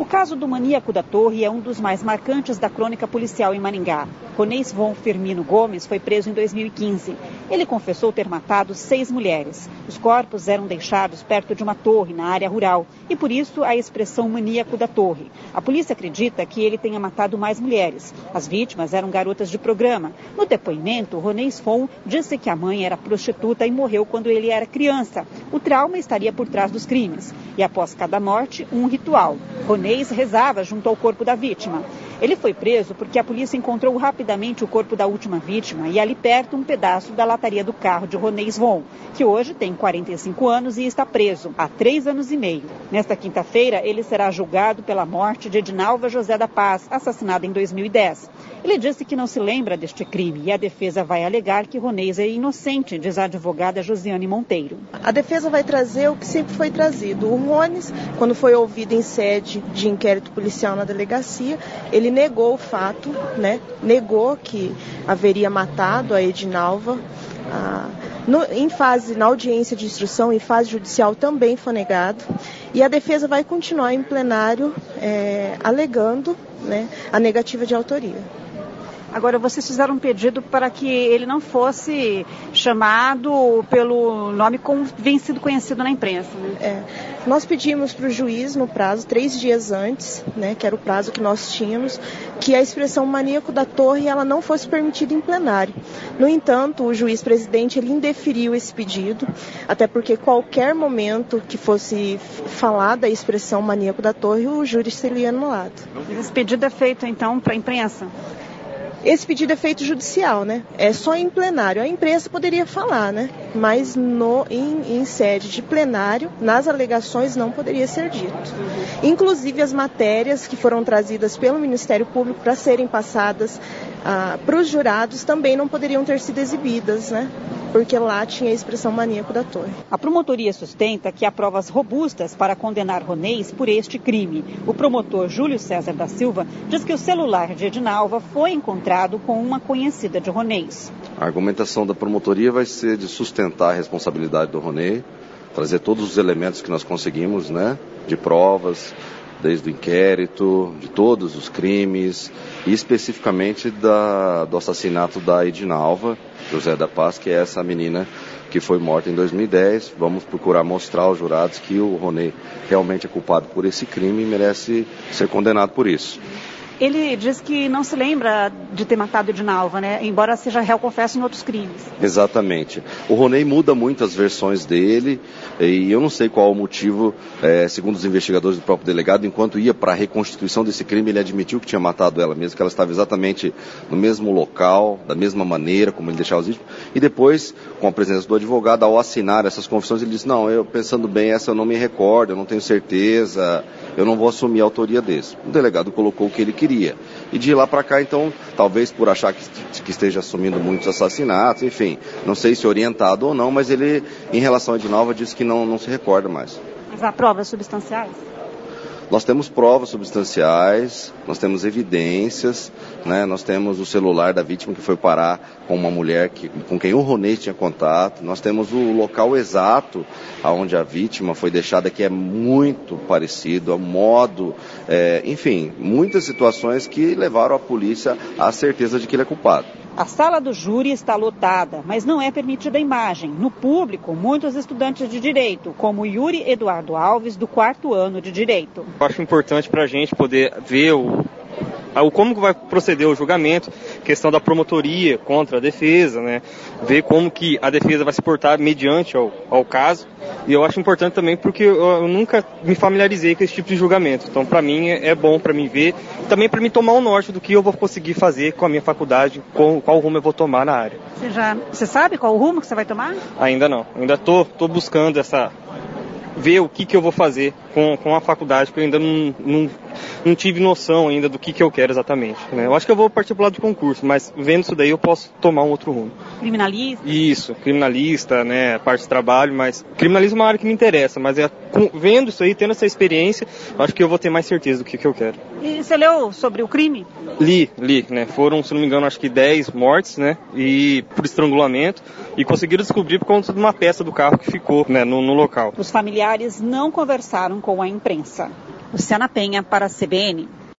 caso do maníaco da Torre é um dos mais marcantes da crônica policial em Maringá. Ronês Von Firmino Gomes foi preso em 2015. Ele confessou ter matado 6 mulheres. Os corpos eram deixados perto de uma torre na área rural e, por isso, a expressão maníaco da Torre. A polícia acredita que ele tenha matado mais mulheres. As vítimas eram garotas de programa. No depoimento, Ronês Von disse que a mãe era prostituta e morreu quando ele era criança. O trauma estaria por trás dos crimes. E após cada morte, um ritual. Ronês rezava junto ao corpo da vítima. Ele foi preso porque a polícia encontrou rapidamente o corpo da última vítima e ali perto um pedaço da lataria do carro de Ronês Von, que hoje tem 45 anos e está preso há 3 anos e meio. Nesta quinta-feira, ele será julgado pela morte de Edinalva José da Paz, assassinada em 2010. Ele disse que não se lembra deste crime e a defesa vai alegar que Ronês é inocente, diz a advogada Josiane Monteiro. A defesa vai trazer o que sempre foi trazido. O Rones, quando foi ouvido em sede de inquérito policial na delegacia, ele negou o fato, negou que haveria matado a Edinalva. Na audiência de instrução, em fase judicial, também foi negado. E a defesa vai continuar em plenário alegando a negativa de autoria. Agora, vocês fizeram um pedido para que ele não fosse chamado pelo nome como vem sido conhecido na imprensa, né? Nós pedimos para o juiz, no prazo, 3 dias antes, que era o prazo que nós tínhamos, que a expressão maníaco da Torre ela não fosse permitida em plenário. No entanto, o juiz presidente ele indeferiu esse pedido, até porque qualquer momento que fosse falada a expressão maníaco da Torre, o júri seria anulado. Esse pedido é feito, então, para a imprensa? Esse pedido é feito judicial, É só em plenário. A imprensa poderia falar, Mas em sede de plenário, nas alegações não poderia ser dito. Inclusive as matérias que foram trazidas pelo Ministério Público para serem passadas para os jurados também não poderiam ter sido exibidas, Porque lá tinha a expressão maníaco da Torre. A promotoria sustenta que há provas robustas para condenar Ronês por este crime. O promotor Júlio César da Silva diz que o celular de Edinalva foi encontrado com uma conhecida de Ronês. A argumentação da promotoria vai ser de sustentar a responsabilidade do Ronês, trazer todos os elementos que nós conseguimos, de provas, desde o inquérito, de todos os crimes, e especificamente do assassinato da Edinalva José da Paz, que é essa menina que foi morta em 2010. Vamos procurar mostrar aos jurados que o Ronês realmente é culpado por esse crime e merece ser condenado por isso. Ele diz que não se lembra de ter matado Edinalva, embora seja réu confesso em outros crimes. Exatamente. O Ronês muda muito as versões dele e eu não sei qual o motivo, segundo os investigadores do próprio delegado, enquanto ia para a reconstituição desse crime, ele admitiu que tinha matado ela mesmo, que ela estava exatamente no mesmo local, da mesma maneira como ele deixava os vídeos. E depois, com a presença do advogado, ao assinar essas confissões, ele disse, não, eu pensando bem, essa eu não me recordo, eu não tenho certeza, eu não vou assumir a autoria desse. O delegado colocou o que ele queria. E de lá para cá, então, talvez por achar que esteja assumindo muitos assassinatos, enfim, não sei se orientado ou não, mas ele, em relação a Edinalva, disse que não se recorda mais. Mas há provas substanciais? Nós temos provas substanciais, nós temos evidências, nós temos o celular da vítima que foi parar com uma mulher com quem o Ronês tinha contato, nós temos o local exato onde a vítima foi deixada, que é muito parecido, ao modo, enfim, muitas situações que levaram a polícia à certeza de que ele é culpado. A sala do júri está lotada, mas não é permitida a imagem. No público, muitos estudantes de Direito, como Yuri Eduardo Alves, do 4º ano de Direito. Eu acho importante para a gente poder ver como vai proceder o julgamento, questão da promotoria contra a defesa, ver como que a defesa vai se portar mediante ao caso. E eu acho importante também porque eu nunca me familiarizei com esse tipo de julgamento. Então, para mim, é bom para mim ver, também para mim tomar o norte do que eu vou conseguir fazer com a minha faculdade, qual rumo eu vou tomar na área. Você sabe qual o rumo que você vai tomar? Ainda não. Ainda tô buscando ver o que eu vou fazer com a faculdade, porque eu ainda não tive noção ainda do que eu quero exatamente. Eu acho que eu vou partir para o lado de concurso, mas vendo isso daí eu posso tomar um outro rumo. Criminalista? Isso, criminalista, parte de trabalho, mas criminalismo é uma área que me interessa, mas vendo isso aí, tendo essa experiência, eu acho que eu vou ter mais certeza do que eu quero. E você leu sobre o crime? Li, foram, se não me engano, acho que 10 mortes, e por estrangulamento, e conseguiram descobrir por conta de uma peça do carro que ficou, no local. Os familiares não conversaram com a imprensa. Luciana Penha para a CBN.